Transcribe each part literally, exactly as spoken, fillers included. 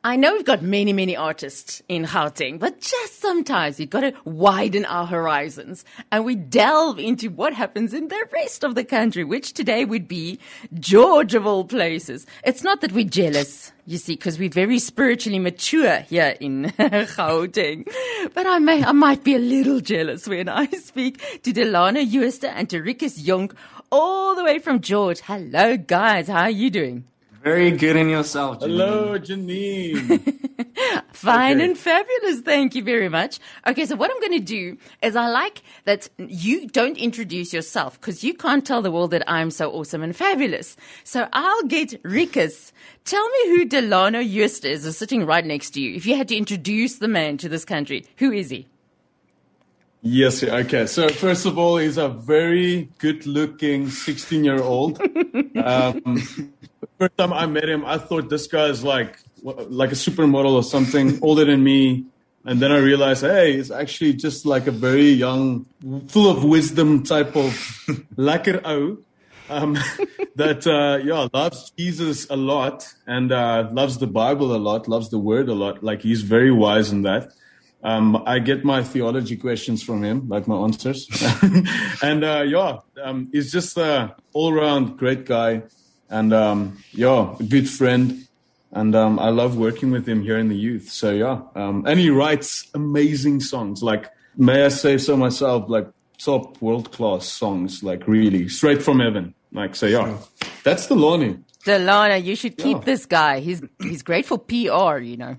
I know we've got many, many artists in Gauteng, but just sometimes we've got to widen our horizons and we delve into what happens in the rest of the country, which today would be George of all places. It's not that we're jealous, you see, because we're very spiritually mature here in Gauteng. But I may, I might be a little jealous when I speak to Delano Jooste and to Rikus Jonk all the way from George. Hello, guys. How are you doing? Very good in yourself, Janine. Hello, Janine. Fine Okay. and fabulous. Thank you very much. Okay, so what I'm going to do is I like that you don't introduce yourself because you can't tell the world that I'm so awesome and fabulous. So I'll get Rikus. Tell me who Delano Jooste is, is sitting right next to you. If you had to introduce the man to this country, who is he? Yes, okay. So first of all, he's a very good-looking sixteen-year-old. Um, first time I met him, I thought this guy is like like a supermodel or something, older than me. And then I realized, hey, he's actually just like a very young, full of wisdom type of lekker ou. Um, that, uh, yeah, loves Jesus a lot and uh, loves the Bible a lot, loves the Word a lot. Like, he's very wise in that. Um, I get my theology questions from him, like my answers. and, uh, yeah, um, he's just an all-around great guy and, um, yeah, a good friend. And um, I love working with him here in the youth. So, yeah, um, and he writes amazing songs. Like, may I say so myself, like top world-class songs, like really straight from heaven. Like, so, yeah, that's Delano. Delano, you should keep Yeah. this guy. He's he's great for P R, you know.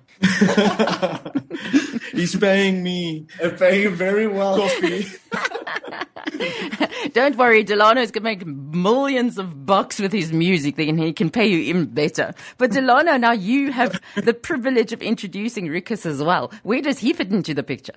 He's paying me They're paying very well. coffee. Don't worry, Delano is going to make millions of bucks with his music. Then he can pay you even better. But Delano, now you have the privilege of introducing Rikus as well. Where does he fit into the picture?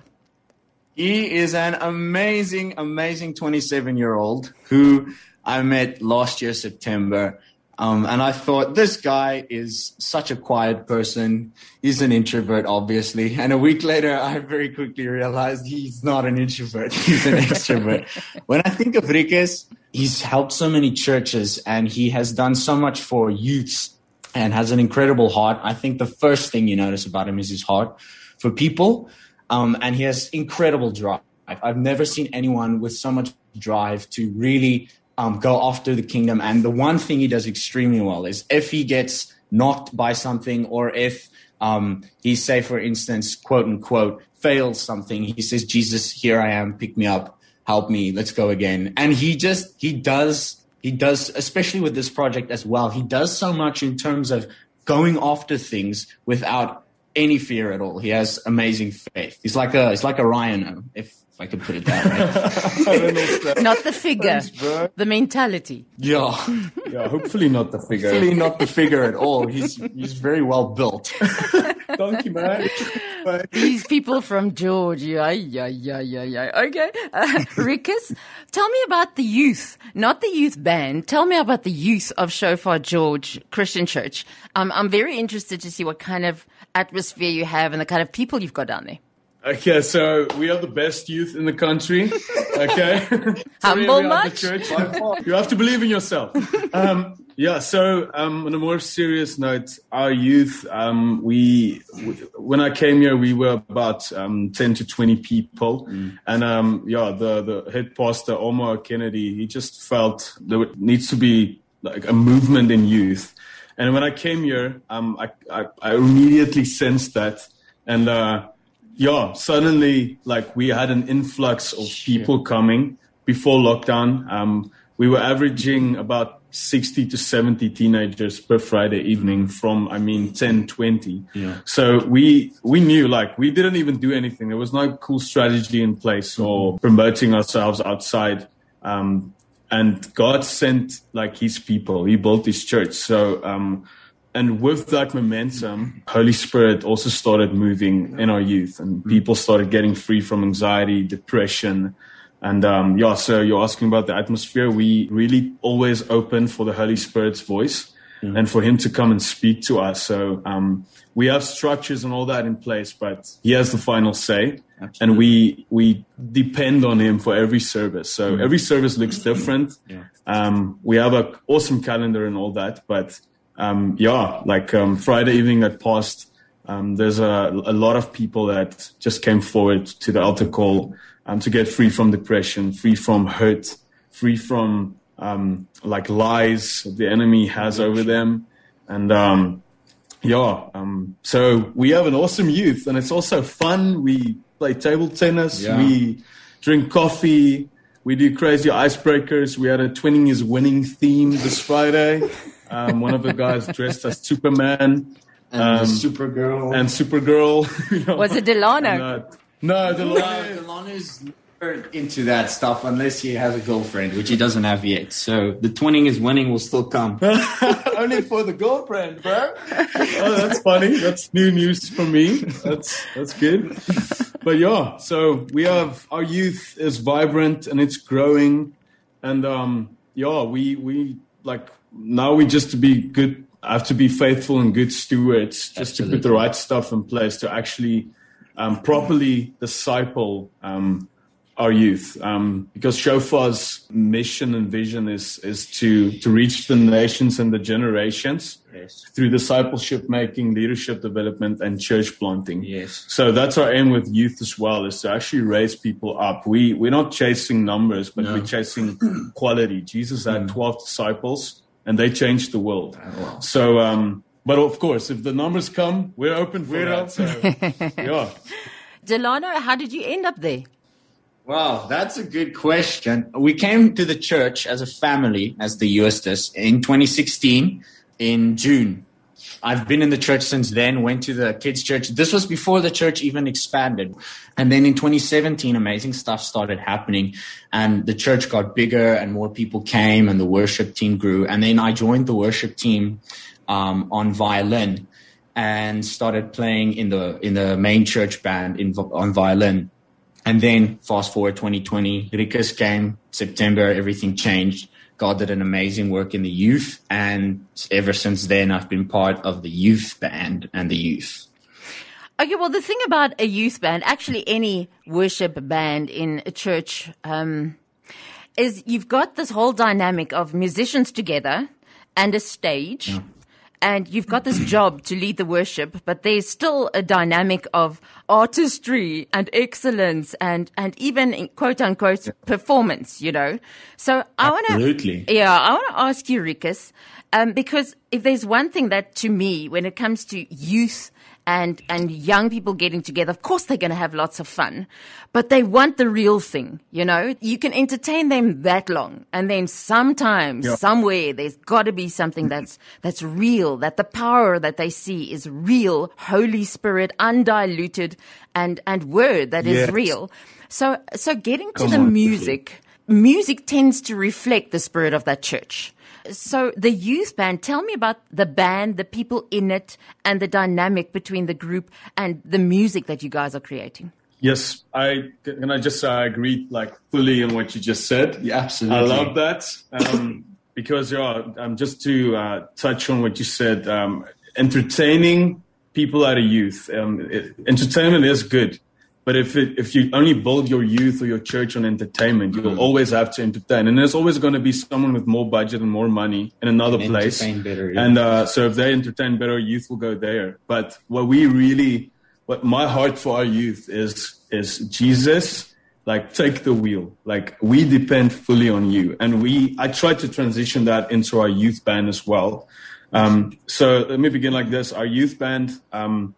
He is an amazing, amazing twenty-seven-year-old who I met last year, September. Um, and I thought, this guy is such a quiet person. He's an introvert, obviously. And a week later, I very quickly realized he's not an introvert. He's an extrovert. When I think of Rikus, he's helped so many churches and he has done so much for youths and has an incredible heart. I think the first thing you notice about him is his heart for people. Um, and he has incredible drive. I've never seen anyone with so much drive to really Um, go after the kingdom. And the one thing he does extremely well is if he gets knocked by something or if um, he, say, for instance, quote unquote, fails something, he says, Jesus, here I am, pick me up, help me, let's go again. And he just, he does, he does, especially with this project as well, he does so much in terms of going after things without any fear at all. He has amazing faith. He's like a, he's like a rhino, if I could put it that way. I don't know. Not the figure, Thanks, bro. the mentality. Yeah. Yeah, hopefully not the figure. Really not the figure at all. He's he's very well built. Thank you, man. These people from George, yeah, yeah, yeah, yeah, yeah. Okay. Uh, Rikus, tell me about the youth, not the youth band. Tell me about the youth of Shofar George Christian Church. Um, I'm very interested to see what kind of atmosphere you have and the kind of people you've got down there. Okay, so we are the best youth in the country. Okay, Sorry, Humble we are the much? church. You have to believe in yourself. Um, yeah. So, um, on a more serious note, our youth. Um, we, w- when I came here, we were about um, ten to twenty people, mm. and um, yeah, the the head pastor Omar Kennedy, he just felt there needs to be like a movement in youth, and when I came here, um, I I, I immediately sensed that, and. Uh, Yeah, suddenly, like, we had an influx of people coming before lockdown. Um, we were averaging about sixty to seventy teenagers per Friday evening from, I mean, ten, twenty. Yeah. So we we knew, like, we didn't even do anything. There was no cool strategy in place or promoting ourselves outside. Um, and God sent, like, his people. He built his church. So, um And with that momentum, Holy Spirit also started moving in our youth and people started getting free from anxiety, depression. And um, yeah, so you're asking about the atmosphere. We really always open for the Holy Spirit's voice mm. and for him to come and speak to us. So um, we have structures and all that in place, but he has the final say. Absolutely. And we we depend on him for every service. So mm. every service looks different. Yeah. Um, we have an awesome calendar and all that, but Um, yeah, like um, Friday evening that passed, Um, there's a, a lot of people that just came forward to the altar call um, to get free from depression, free from hurt, free from um, like lies the enemy has over them. And um, yeah, um, so we have an awesome youth, and it's also fun. We play table tennis, Yeah. we drink coffee, we do crazy icebreakers. We had a Twinning is Winning theme this Friday. Um, one of the guys dressed as Superman. And Um, Supergirl. and Supergirl. You know. Was it Delano? And, uh, no, Delano. No, Delano's never into that stuff unless he has a girlfriend, which he doesn't have yet. So the twinning is winning will still come. Only for the girlfriend, bro. Oh, that's funny. That's new news for me. That's that's good. But yeah, so we have our youth is vibrant and it's growing, and um, yeah, we we like now we just to be good. Have to be faithful and good stewards, just Absolutely. to put the right stuff in place to actually um, properly disciple um, our youth. Um, because Shofar's mission and vision is is to to reach the nations and the generations Yes. through discipleship making, leadership development, and church planting. Yes. So that's our aim with youth as well, is to actually raise people up. We we're not chasing numbers, but No. we're chasing quality. Jesus had twelve disciples. And they changed the world. wow. So, um, but of course, if the numbers come, we're open for that. So, yeah. Delano, how did you end up there? Wow, that's a good question. We came to the church as a family, as the Eustace, in twenty sixteen, in June. I've been in the church since then, went to the kids' church. This was before the church even expanded. And then in twenty seventeen, amazing stuff started happening. And the church got bigger and more people came and the worship team grew. And then I joined the worship team um, on violin and started playing in the in the main church band in, on violin. And then fast forward twenty twenty, Rikus came, September, everything changed. God did an amazing work in the youth, and ever since then, I've been part of the youth band and the youth. Okay, well, the thing about a youth band, actually any worship band in a church, um, is you've got this whole dynamic of musicians together and a stage. Yeah. And you've got this job to lead the worship, but there's still a dynamic of artistry and excellence and, and even quote unquote performance, you know. So I want to, Absolutely. yeah, I want to ask you, Rikus, um, because if there's one thing that to me, when it comes to youth and, and young people getting together, of course they're going to have lots of fun, but they want the real thing, you know. You can entertain them that long, and then sometimes, yeah. somewhere, there's got to be something that's that's real, that the power that they see is real, Holy Spirit, undiluted, and and word that yes. is real. So so getting to Come the on, music, music tends to reflect the spirit of that church. So the youth band, tell me about the band, the people in it, and the dynamic between the group and the music that you guys are creating. Yes, I can I just uh, agree like fully on what you just said. Yeah, absolutely. I love that um, because yeah, um, just to uh, touch on what you said, um, entertaining people at a youth. Um, it, entertainment is good. But if it, if you only build your youth or your church on entertainment, you'll mm-hmm. always have to entertain. And there's always going to be someone with more budget and more money in another and place. Entertain better, yeah. And uh, so if they entertain better, youth will go there. But what we really, what my heart for our youth is, is Jesus, like take the wheel. Like we depend fully on you. And we, I tried to transition that into our youth band as well. Um, so let me begin like this. Our youth band, um,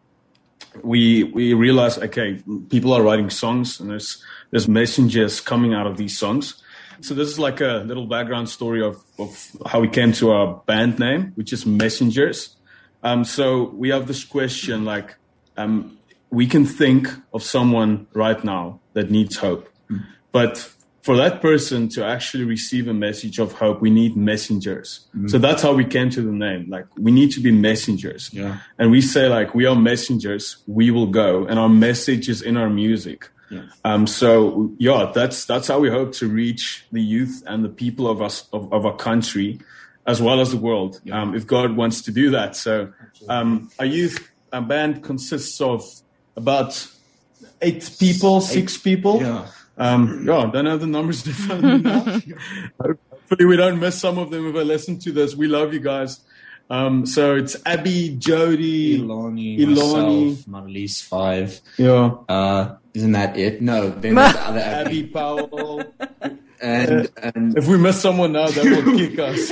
we we realized, okay, people are writing songs and there's there's messages coming out of these songs. So this is like a little background story of, of how we came to our band name, which is Messengers. Um, so we have this question like, um, we can think of someone right now that needs hope. Mm. But for that person to actually receive a message of hope, we need messengers. Mm-hmm. So that's how we came to the name. Like, we need to be messengers. Yeah. And we say, like, we are messengers, we will go. And our message is in our music. Yeah. Um, so, yeah, that's that's how we hope to reach the youth and the people of us of, of our country, as well as the world, yeah. um, if God wants to do that. So um, our youth our band consists of about eight people, six eight, people. Yeah. Um, yeah, don't have the numbers in front of me now. Hopefully we don't miss some of them if I listen to this. We love you guys. Um, so it's Abby, Jody, Iloni, Iloni. myself, Marlies, five. Yeah. Uh, isn't that it? No, then there's the other Abby. Abby Powell. And, and If we miss someone now, that will kick us.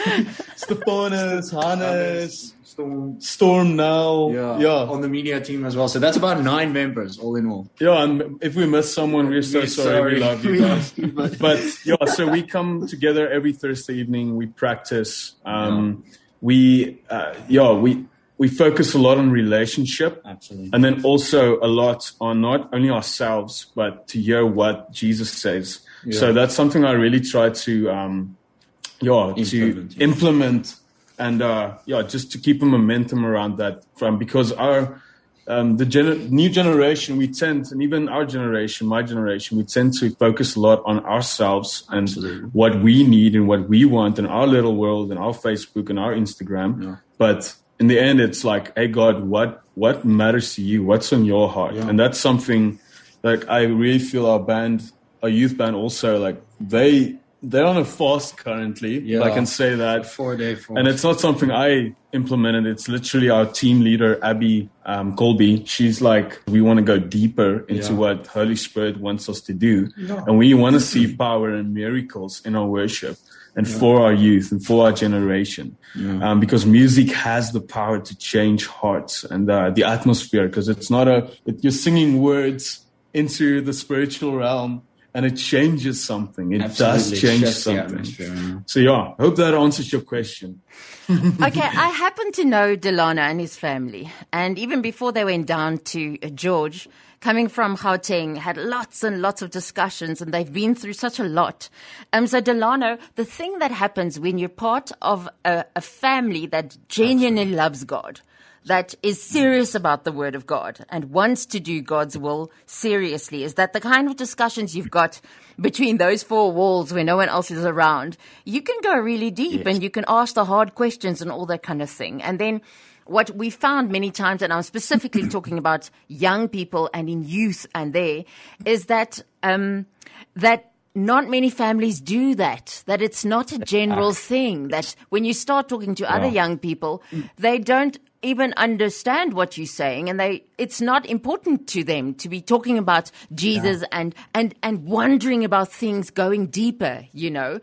Stefanos, Hannes, Storm. Storm now. Yeah, Yeah. on the media team as well. So that's about nine members all in all. Yeah, and if we miss someone, we're so We're sorry. We love you guys. but, But yeah, so we come together every Thursday evening. We practice. Um, we, uh, yeah, we we focus a lot on relationship, absolutely. and then also a lot on not only ourselves, but to hear what Jesus says. Yeah. So that's something I really try to, um, yeah, Implement, to yeah. implement, and uh, yeah, just to keep a momentum around that. From because our um, the gener- new generation, we tend, and even our generation, my generation, we tend to focus a lot on ourselves and Absolutely. what we need and what we want in our little world and our Facebook and our Instagram. Yeah. But in the end, it's like, hey, God, what what matters to you? What's on your heart? Yeah. And that's something like I really feel our band, our youth band also, like they, they're on a fast currently. Yeah. I can say that. Four day fast. And it's not something I implemented. It's literally our team leader, Abby um, Colby. She's like, we want to go deeper into Yeah. what Holy Spirit wants us to do. Yeah. And we want to see power and miracles in our worship and yeah. for our youth and for our generation. Yeah. Um, because music has the power to change hearts and uh, the atmosphere, because it's not a, it, you're singing words into the spiritual realm. And it changes something. It Absolutely. does change Shifts the something. atmosphere, yeah. So yeah, I hope that answers your question. Okay, I happen to know Delano and his family. And even before they went down to uh, George, coming from Gauteng, had lots and lots of discussions, and they've been through such a lot. Um, so Delano, the thing that happens when you're part of a, a family that genuinely Absolutely. Loves God, that is serious about the word of God and wants to do God's will seriously, is that the kind of discussions you've got between those four walls where no one else is around, you can go really deep yes. and you can ask the hard questions and all that kind of thing. And then what we found many times, and I'm specifically talking about young people and in youth and there, is that, um, that not many families do that, that it's not a general thing, that when you start talking to other yeah. young people, they don't even understand what you're saying, and they it's not important to them to be talking about Jesus yeah. and, and, and wondering about things going deeper, you know.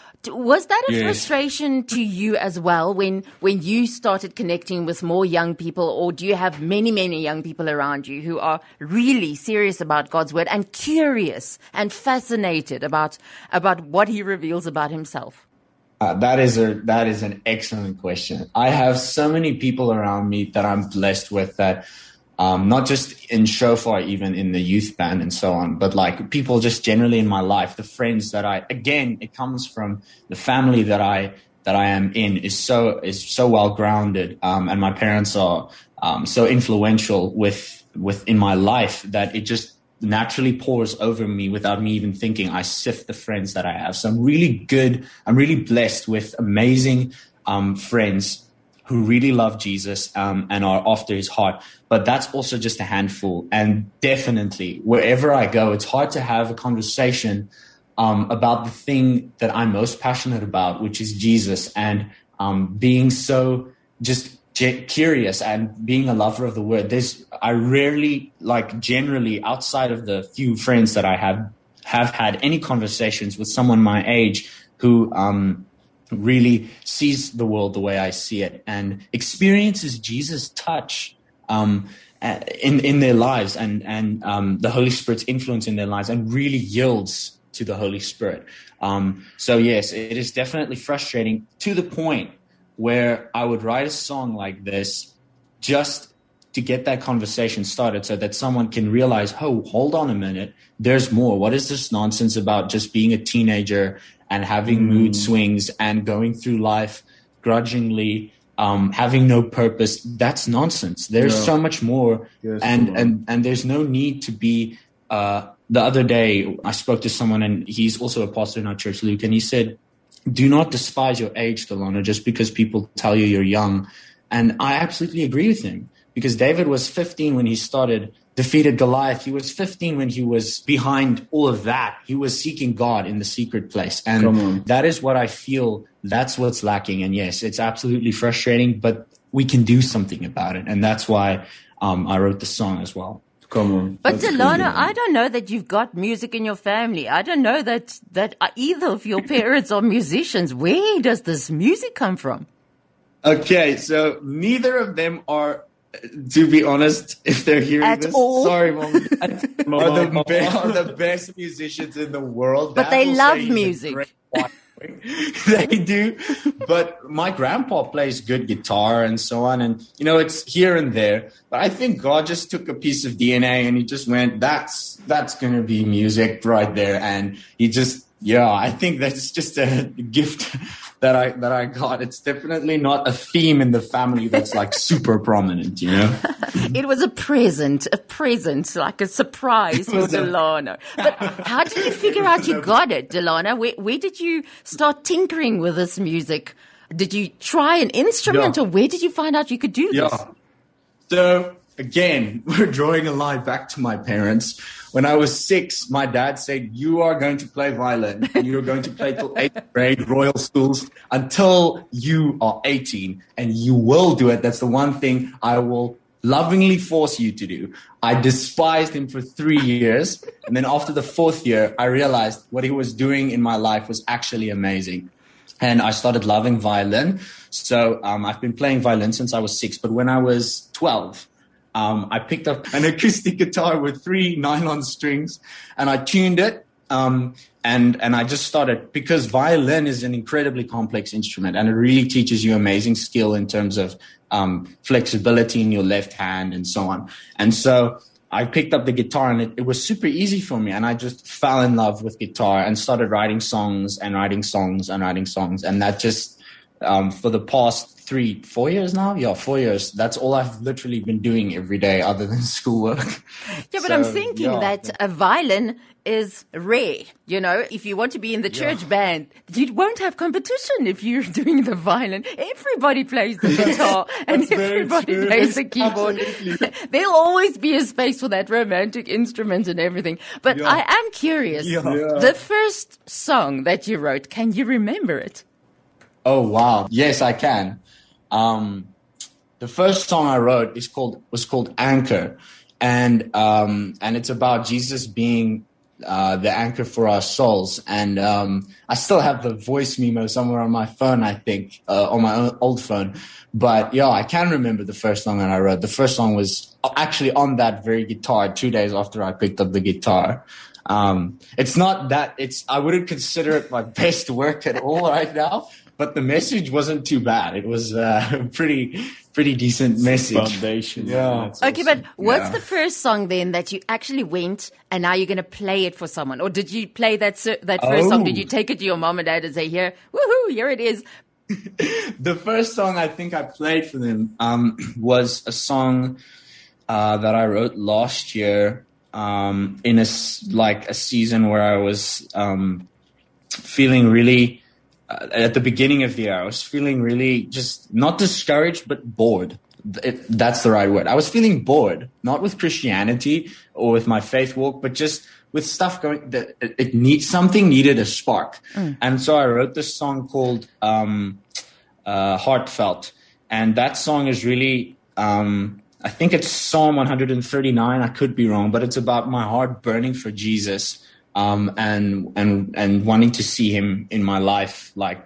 Was that a yes. frustration to you as well when, when you started connecting with more young people, or do you have many, many young people around you who are really serious about God's word and curious and fascinated about, about what he reveals about himself? Uh, that is a that is an excellent question. I have so many people around me that I'm blessed with that, um, not just in Shofar, even in the youth band and so on, but like people just generally in my life, the friends that I, again, it comes from the family that I that I am in is so is so well grounded, um, and my parents are um, so influential with with in my life that it just naturally pours over me without me even thinking. I sift the friends that I have. So I'm really good. I'm really blessed with amazing um, friends who really love Jesus um, and are after his heart. But that's also just a handful. And definitely, wherever I go, it's hard to have a conversation um, about the thing that I'm most passionate about, which is Jesus, and um, being so just curious and being a lover of the word. There's, I rarely, like generally outside of the few friends that I have, have had any conversations with someone my age who, um, really sees the world the way I see it and experiences Jesus' touch, um, in, in their lives and, and, um, the Holy Spirit's influence in their lives and really yields to the Holy Spirit. Um, so yes, it is definitely frustrating to the point where I would write a song like this just to get that conversation started so that someone can realize, oh, hold on a minute, there's more. What is this nonsense about just being a teenager and having mm. mood swings and going through life grudgingly, um, having no purpose? That's nonsense. There's yeah. so much more. Yes, and, and, and there's no need to be, uh, the other day I spoke to someone and he's also a pastor in our church, Luke, and he said, do not despise your age, Delano, just because people tell you you're young. And I absolutely agree with him, because David was fifteen when he started, defeated Goliath. He was fifteen when he was behind all of that. He was seeking God in the secret place. And that is what I feel that's what's lacking. And yes, it's absolutely frustrating, but we can do something about it. And that's why um, I wrote the song as well. Come on. But Delano, I don't know that you've got music in your family. I don't know that, that either of your parents are musicians. Where does this music come from? Okay, so neither of them are, to be honest, if they're hearing At this, all? sorry, Mom, are the, be- are the best musicians in the world. But Dad they will love say he's a music. great choir. They do, but my grandpa plays good guitar and so on, and you know it's here and there. But I think God just took a piece of D N A and he just went, "That's that's gonna be music right there," and he just, yeah, I think that's just a gift that I that I got. It's definitely not a theme in the family that's like super prominent, you know. It was a present, a present, like a surprise for was a- Delano. But how did you figure out you got it, Delano? Where, where did you start tinkering with this music? Did you try an instrument, Yeah. or where did you find out you could do this? Yeah. So again, we're drawing a line back to my parents. When I was six, my dad said, "You are going to play violin and you're going to play till eighth grade Royal Schools until you are eighteen, and you will do it. That's the one thing I will lovingly force you to do." I despised him for three years. And then after the fourth year, I realized what he was doing in my life was actually amazing. And I started loving violin. So um, I've been playing violin since I was six. But when I was twelve, um, I picked up an acoustic guitar with three nylon strings and I tuned it. Um, and, and I just started, because violin is an incredibly complex instrument and it really teaches you amazing skill in terms of um, flexibility in your left hand and so on. And so I picked up the guitar and it, it was super easy for me. And I just fell in love with guitar and started writing songs and writing songs and writing songs. And that just, um, for the past three, four years now, yeah, four years, that's all I've literally been doing every day other than schoolwork. Yeah, but So, I'm thinking yeah. that a violin is rare. You know, if you want to be in the church Yeah. band, you won't have competition if you're doing the violin. Everybody plays the guitar and That's very everybody true. plays the keyboard. There'll always be a space for that romantic instrument and everything. But Yeah. I am curious. Yeah. Yeah. The first song that you wrote, can you remember it? Oh, wow. Yes, I can. Um, the first song I wrote is called, was called Anchor. And, um, and it's about Jesus being, uh, the anchor for our souls. And, um, I still have the voice memo somewhere on my phone, I think, uh, on my own, old phone. But yeah, I can remember the first song that I wrote. The first song was actually on that very guitar two days after I picked up the guitar. Um, it's not that it's, I wouldn't consider it my best work at all right now. But the message wasn't too bad. It was uh, a pretty, pretty decent message. Foundation. Yeah. That's Okay, awesome. but what's Yeah. the first song then that you actually went and now you're going to play it for someone? Or did you play that ser- that first song? Oh. Did you take it to your mom and dad and say, here, woohoo, here it is? The first song I think I played for them um, was a song uh, that I wrote last year um, in a s- like a season where I was um, feeling really. Uh, at the beginning of the year, I was feeling really just not discouraged, but bored. It, that's the right word. I was feeling bored, not with Christianity or with my faith walk, but just with stuff going that it, it needs something needed a spark. Mm. And so I wrote this song called um, uh, Heartfelt. And that song is really, um, I think it's Psalm one thirty-nine. I could be wrong, but it's about my heart burning for Jesus. Um, and, and, and wanting to see him in my life, like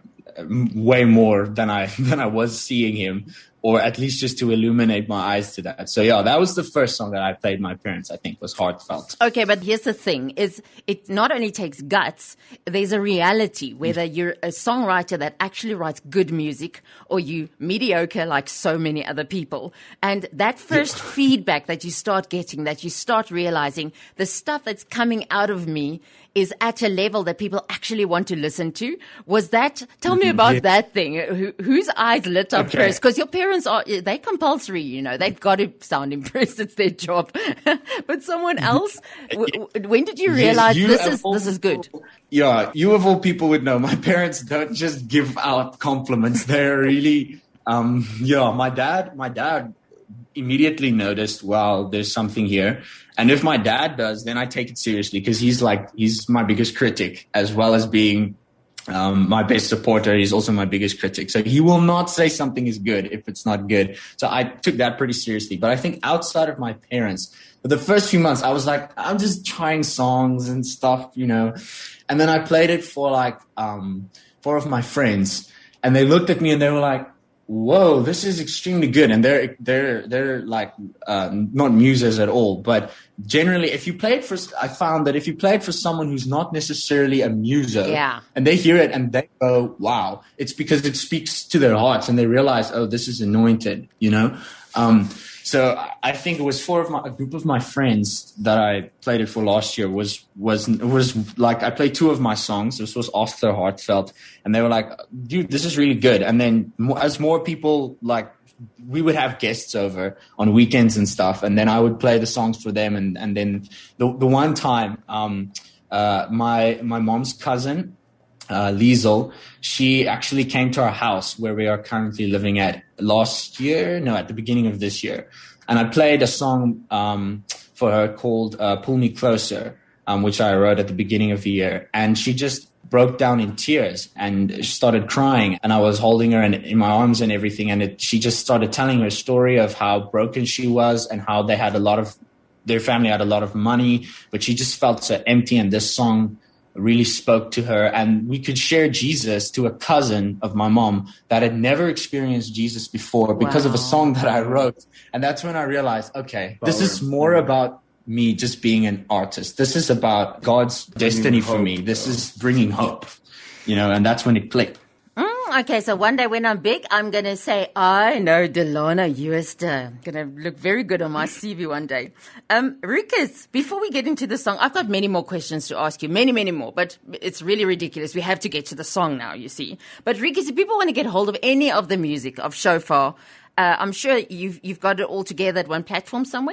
way more than I, than I was seeing him, or at least just to illuminate my eyes to that. So yeah, that was the first song that I played my parents, I think, was Heartfelt. Okay, but here's the thing, is it not only takes guts, there's a reality, whether you're a songwriter that actually writes good music or you mediocre like so many other people. And that first yeah. feedback that you start getting, that you start realizing the stuff that's coming out of me is at a level that people actually want to listen to. Was that, tell me about yeah. that thing. Who, whose eyes lit up okay. first? Because your parents are, they're compulsory, you know, they've got to sound impressed. It's their job. But someone else, w- w- when did you realize yes, you this is, this is good? Yeah, you of all people would know. My parents don't just give out compliments. They're really, um, yeah, my dad, my dad immediately noticed, wow, there's something here. And if my dad does, then I take it seriously because he's like, he's my biggest critic as well as being Um, my best supporter. He's also my biggest critic. So he will not say something is good if it's not good. So I took that pretty seriously. But I think outside of my parents, for the first few months, I was like, I'm just trying songs and stuff, you know. And then I played it for like um, four of my friends, and they looked at me and they were like, whoa, this is extremely good. And they're, they're, they're like, uh, not muses at all. But generally, if you play it for, I found that if you play it for someone who's not necessarily a muso, yeah. and they hear it and they go, wow, it's because it speaks to their hearts and they realize, oh, this is anointed, you know? Um, so I think it was four of my, a group of my friends that I played it for last year was, was, was like, I played two of my songs. This was Oscar Heartfelt. And they were like, dude, this is really good. And then more, as more people, like, we would have guests over on weekends and stuff. And then I would play the songs for them. And, and then the, the one time, um, uh, my, my mom's cousin, Uh, Liesel, she actually came to our house where we are currently living at last year, no, at the beginning of this year. And I played a song um, for her called uh, Pull Me Closer, um, which I wrote at the beginning of the year. And she just broke down in tears and she started crying. And I was holding her in, in my arms and everything. And it, she just started telling her story of how broken she was and how they had a lot of, their family had a lot of money, but she just felt so empty. And this song really spoke to her, and we could share Jesus to a cousin of my mom that had never experienced Jesus before because wow. of a song that I wrote. And that's when I realized, okay, Power. This is more about me just being an artist. This is about God's bringing destiny hope, for me. This though. is bringing hope, you know, and that's when it clicked. Mm, okay, so one day when I'm big, I'm going to say, I know Delano Uster. Going to look very good on my C V one day. Um, Ricus, before we get into the song, I've got many more questions to ask you, many, many more, but it's really ridiculous. We have to get to the song now, you see. But Ricus, if people want to get hold of any of the music of Shofar, uh, I'm sure you've, you've got it all together at one platform somewhere?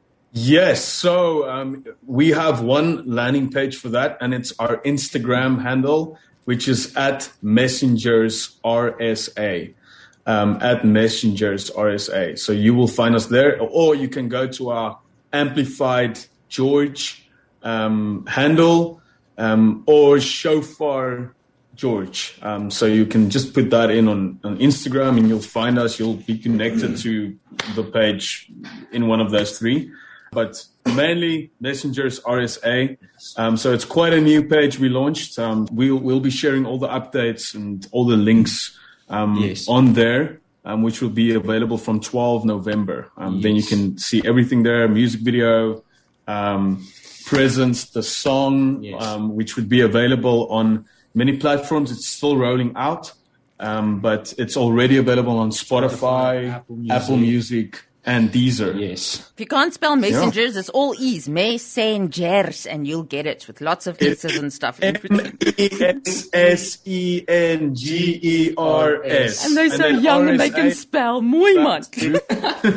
Yes, so um, we have one landing page for that, and it's our Instagram handle, which is at Messengers R S A, um, at Messengers R S A. So you will find us there, or you can go to our Amplified George um, handle, um, or Shofar George. Um, so you can just put that in on, on Instagram and you'll find us. You'll be connected to the page in one of those three. But mainly Messengers R S A. Um, so it's quite a new page we launched. Um, we'll, we'll be sharing all the updates and all the links um, yes. on there, um, which will be available from twelfth of November. Um, yes. Then you can see everything there, music video, um, Presence, the song, yes. um, which would be available on many platforms. It's still rolling out, um, but it's already available on Spotify, Apple Music. Apple Music and Deezer. Yes. If you can't spell Messengers, yeah. it's all E's. Messengers, and you'll get it with lots of S's and stuff. M E S S E N G E R S. And they're so and young R S A, and they can spell. Mooi man. Get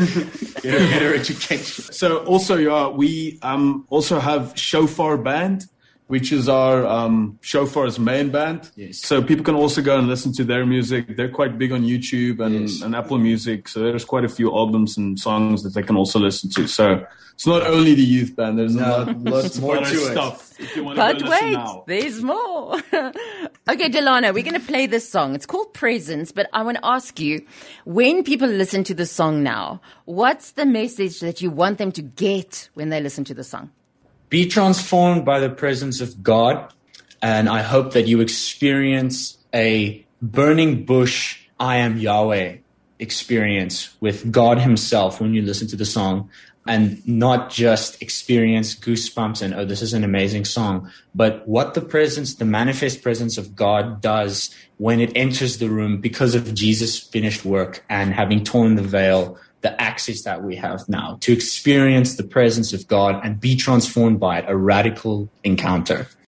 a better education. So also, yeah, we um, also have Shofar Band, which is our um, Shofar's main band. Yes. So people can also go and listen to their music. They're quite big on YouTube and, yes. and Apple Music. So there's quite a few albums and songs that they can also listen to. So it's not only the youth band. There's no, a lot, lots more to stuff. If you want but to go wait, now. There's more. Okay, Delano, we're going to play this song. It's called Presence, but I want to ask you, when people listen to the song now, what's the message that you want them to get when they listen to the song? Be transformed by the presence of God, and I hope that you experience a burning bush, I am Yahweh experience with God himself when you listen to the song, and not just experience goosebumps and, oh, this is an amazing song, but what the presence, the manifest presence of God does when it enters the room because of Jesus' finished work and having torn the veil, the access that we have now to experience the presence of God and be transformed by it, a radical encounter.